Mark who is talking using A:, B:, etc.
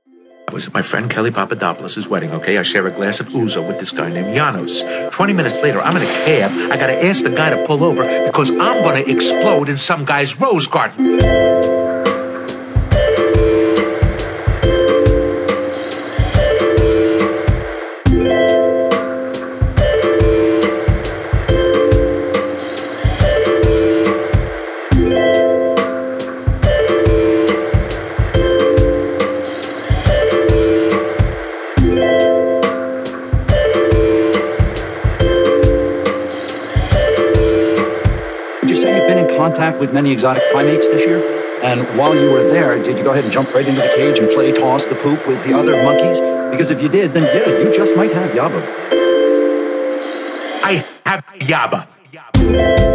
A: I was at my friend Kelly Papadopoulos' wedding, okay? I share a glass of ouzo with this guy named Janos. 20 minutes later, I'm in a cab. I gotta ask the guy to pull over because I'm gonna explode in some guy's rose garden.
B: Did you say you've been in contact with many exotic primates this year? And while you were there, did you go ahead and jump right into the cage and play toss the poop with the other monkeys? Because if you did, then yeah, you just might have Yaba.
A: I have Yaba.